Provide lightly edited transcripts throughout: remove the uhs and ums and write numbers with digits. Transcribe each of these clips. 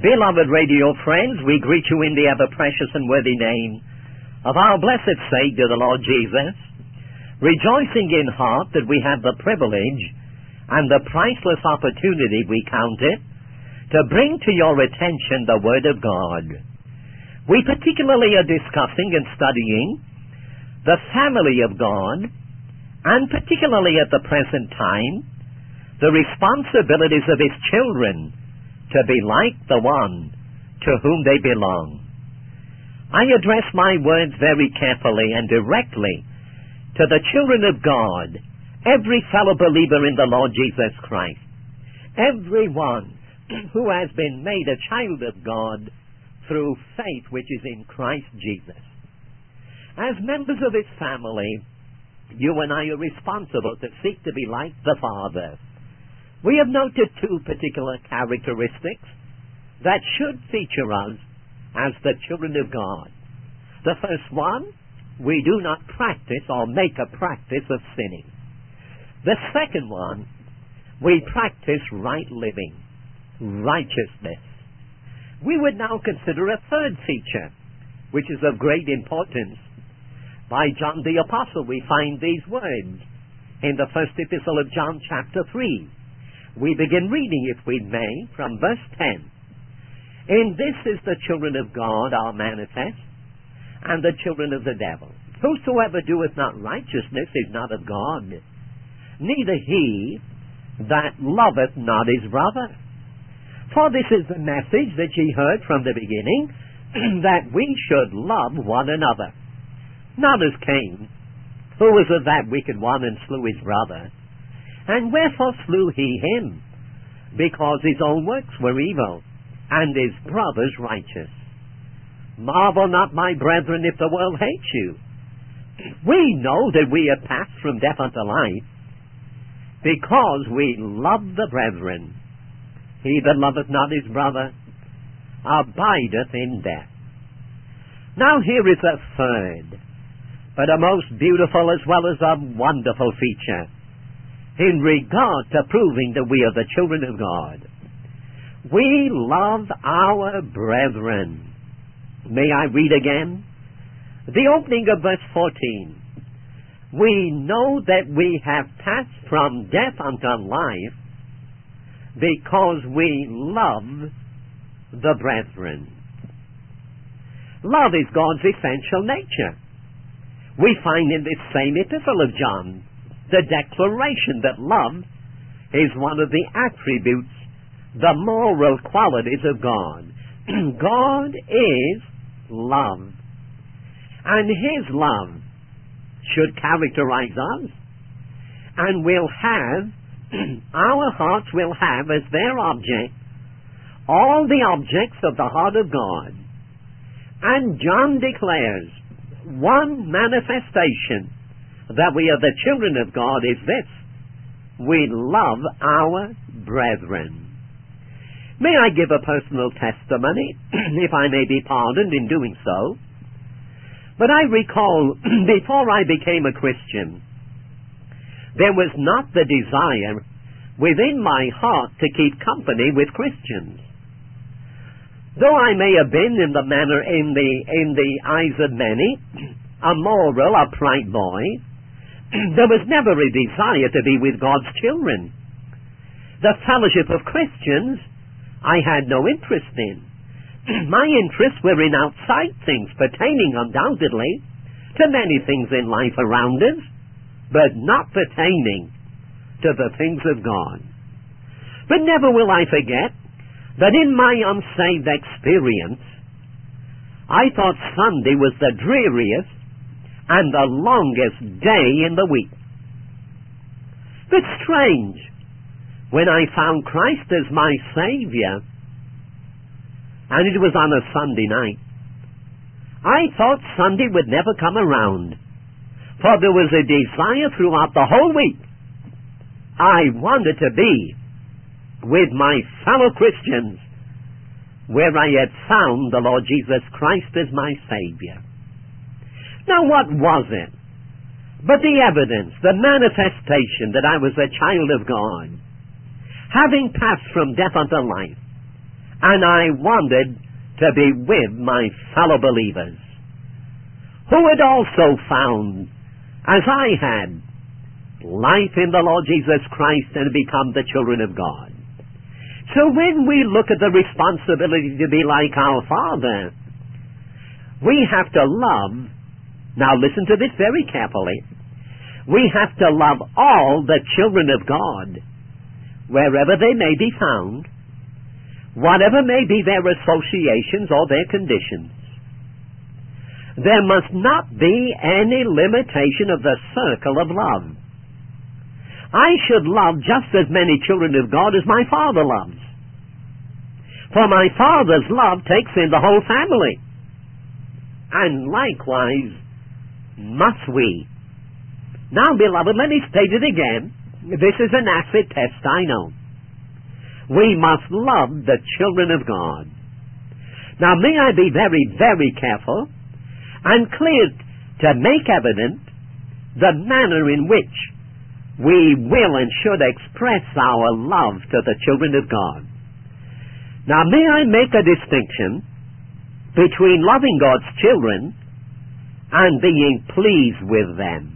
Beloved radio friends, we greet you in the ever-precious and worthy name of our blessed Savior, the Lord Jesus, rejoicing in heart that we have the privilege and the priceless opportunity, we count it, to bring to your attention the Word of God. We particularly are discussing and studying the family of God, and particularly at the present time, the responsibilities of His children to be like the one to whom they belong. I address my words very carefully and directly to the children of God, every fellow believer in the Lord Jesus Christ, everyone who has been made a child of God through faith which is in Christ Jesus. As members of His family, you and I are responsible to seek to be like the Father. We have noted two particular characteristics that should feature us as the children of God. The first one, we do not practice or make a practice of sinning. The second one, we practice right living, righteousness. We would now consider a third feature, which is of great importance. By John the Apostle, we find these words in the first epistle of John, chapter 3. We begin reading, if we may, from verse 10. In this is the children of God are manifest, and the children of the devil. Whosoever doeth not righteousness is not of God, neither he that loveth not his brother. For this is the message that ye heard from the beginning, that we should love one another. Not as Cain, who was of that wicked one and slew his brother. And wherefore slew he him? Because his own works were evil, and his brother's righteous. Marvel not, my brethren, if the world hates you. We know that we are passed from death unto life, because we love the brethren. He that loveth not his brother abideth in death. Now here is a third, but a most beautiful as well as a wonderful feature in regard to proving that we are the children of God. We love our brethren. May I read again? The opening of verse 14. We know that we have passed from death unto life because we love the brethren. Love is God's essential nature. We find in this same epistle of John the declaration that love is one of the attributes, the moral qualities of God. God is love. And His love should characterize us, and will have, our hearts will have as their object all the objects of the heart of God. And John declares one manifestation that we are the children of God is this: we love our brethren. May I give a personal testimony, if I may be pardoned in doing so? But I recall, before I became a Christian, there was not the desire within my heart to keep company with Christians. Though I may have been in the manner, in the eyes of many, a moral, upright boy, there was never a desire to be with God's children. The fellowship of Christians I had no interest in. My interests were in outside things, pertaining undoubtedly to many things in life around us, but not pertaining to the things of God. But never will I forget that in my unsaved experience, I thought Sunday was the dreariest and the longest day in the week. But strange, when I found Christ as my Savior, and it was on a Sunday night, I thought Sunday would never come around, for there was a desire throughout the whole week. I wanted to be with my fellow Christians where I had found the Lord Jesus Christ as my Savior. Now what was it but the evidence, the manifestation that I was a child of God, having passed from death unto life, and I wanted to be with my fellow believers who had also found, as I had, life in the Lord Jesus Christ and become the children of God. So when we look at the responsibility to be like our Father, we have to love. Now listen to this very carefully. We have to love all the children of God, wherever they may be found, whatever may be their associations or their conditions. There must not be any limitation of the circle of love. I should love just as many children of God as my Father loves. For my Father's love takes in the whole family. And likewise must we. Now, beloved, let me state it again. This is an acid test, I know. We must love the children of God. Now, may I be very, very careful and clear to make evident the manner in which we will and should express our love to the children of God. Now, may I make a distinction between loving God's children and being pleased with them.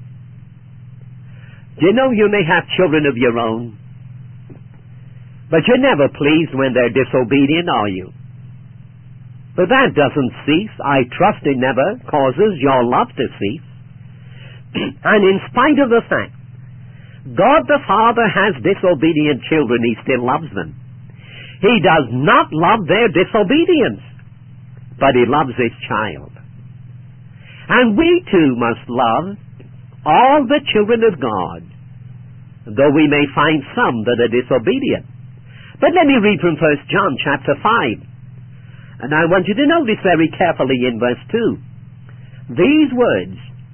You know, you may have children of your own, but you're never pleased when they're disobedient, are you? But that doesn't cease. I trust it never causes your love to cease. And in spite of the fact God the Father has disobedient children, He still loves them. He does not love their disobedience, but He loves His child. And we too must love all the children of God, though we may find some that are disobedient. But let me read from 1 John chapter 5. And I want you to notice very carefully in verse 2. These words,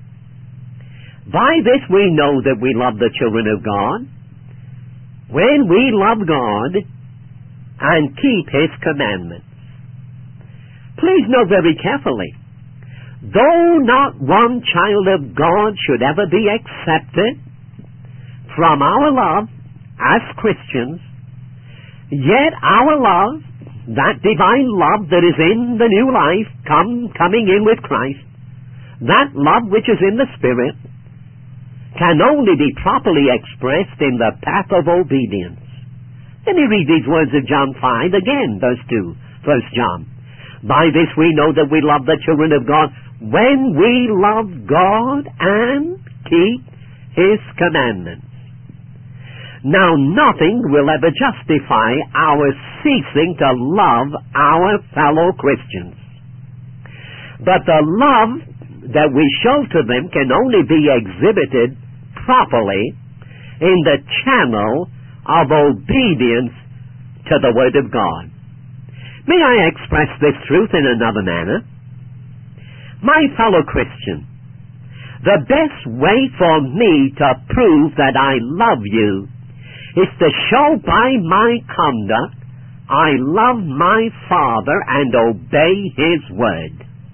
by this we know that we love the children of God, when we love God and keep His commandments. Please note very carefully, though not one child of God should ever be accepted from our love as Christians, yet our love, that divine love that is in the new life, coming in with Christ, that love which is in the Spirit, can only be properly expressed in the path of obedience. Let me read these words of John 5 again, verse 2, 1 John. By this we know that we love the children of God, when we love God and keep His commandments. Now, nothing will ever justify our ceasing to love our fellow Christians. But the love that we show to them can only be exhibited properly in the channel of obedience to the Word of God. May I express this truth in another manner? My fellow Christian, the best way for me to prove that I love you is to show by my conduct I love my Father and obey His Word.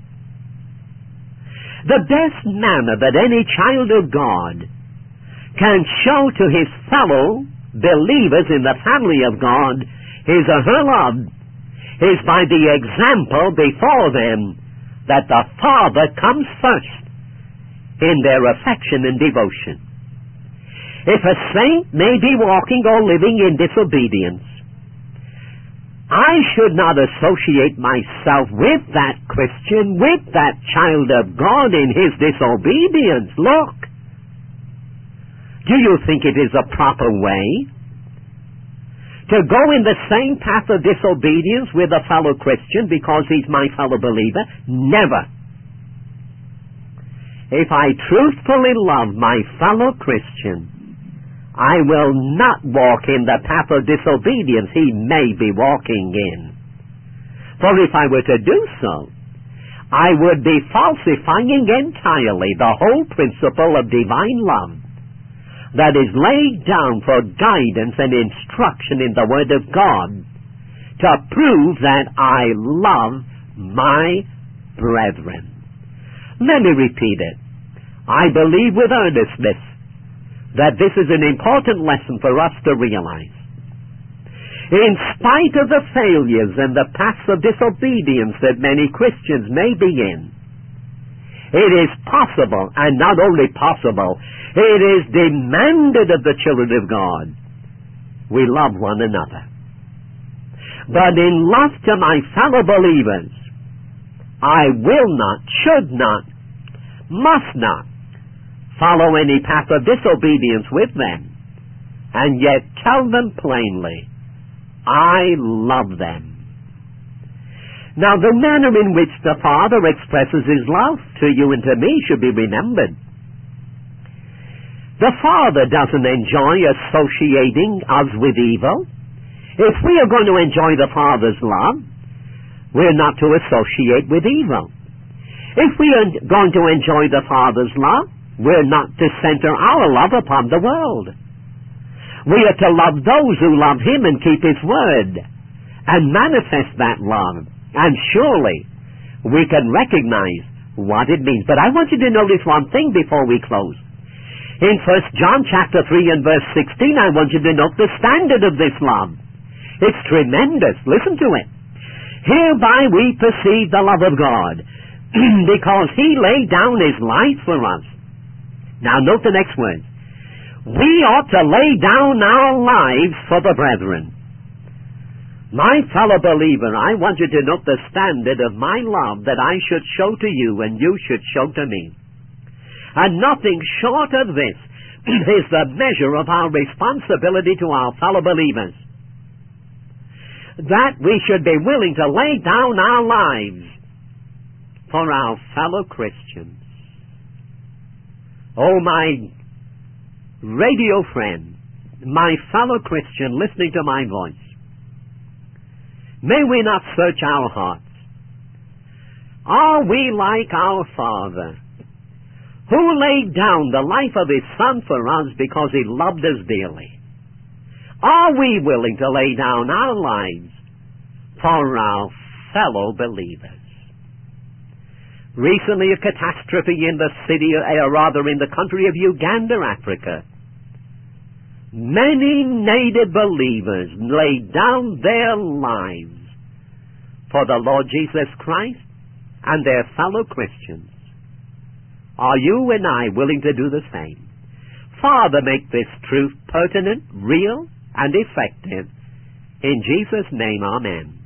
The best manner that any child of God can show to his fellow believers in the family of God his or her love is by the example before them that the Father comes first in their affection and devotion. If a saint may be walking or living in disobedience, I should not associate myself with that Christian, with that child of God in his disobedience. Look, do you think it is a proper way to go in the same path of disobedience with a fellow Christian because he's my fellow believer? Never. If I truthfully love my fellow Christian, I will not walk in the path of disobedience he may be walking in. For if I were to do so, I would be falsifying entirely the whole principle of divine love that is laid down for guidance and instruction in the Word of God to prove that I love my brethren. Let me repeat it. I believe with earnestness that this is an important lesson for us to realize. In spite of the failures and the paths of disobedience that many Christians may be in, it is possible, and not only possible, it is demanded of the children of God, we love one another. But in love to my fellow believers, I will not, should not, must not follow any path of disobedience with them, and yet tell them plainly, I love them. Now, the manner in which the Father expresses His love to you and to me should be remembered. The Father doesn't enjoy associating us with evil. If we are going to enjoy the Father's love, we're not to associate with evil. If we are going to enjoy the Father's love, we're not to center our love upon the world. We are to love those who love Him and keep His word and manifest that love. And surely we can recognize what it means. But I want you to notice one thing before we close. In 1 John chapter 3 and verse 16, I want you to note the standard of this love. It's tremendous. Listen to it. Hereby we perceive the love of God, because He laid down His life for us. Now note the next words. We ought to lay down our lives for the brethren. My fellow believer, I want you to note the standard of my love that I should show to you and you should show to me. And nothing short of this is the measure of our responsibility to our fellow believers. That we should be willing to lay down our lives for our fellow Christians. Oh, my radio friend, my fellow Christian listening to my voice, may we not search our hearts. Are we like our Father, who laid down the life of His Son for us because He loved us dearly? Are we willing to lay down our lives for our fellow believers? Recently, a catastrophe in the city, or rather in the country of Uganda, Africa. Many native believers laid down their lives for the Lord Jesus Christ and their fellow Christians. Are you and I willing to do the same? Father, make this truth pertinent, real, and effective. In Jesus' name, amen.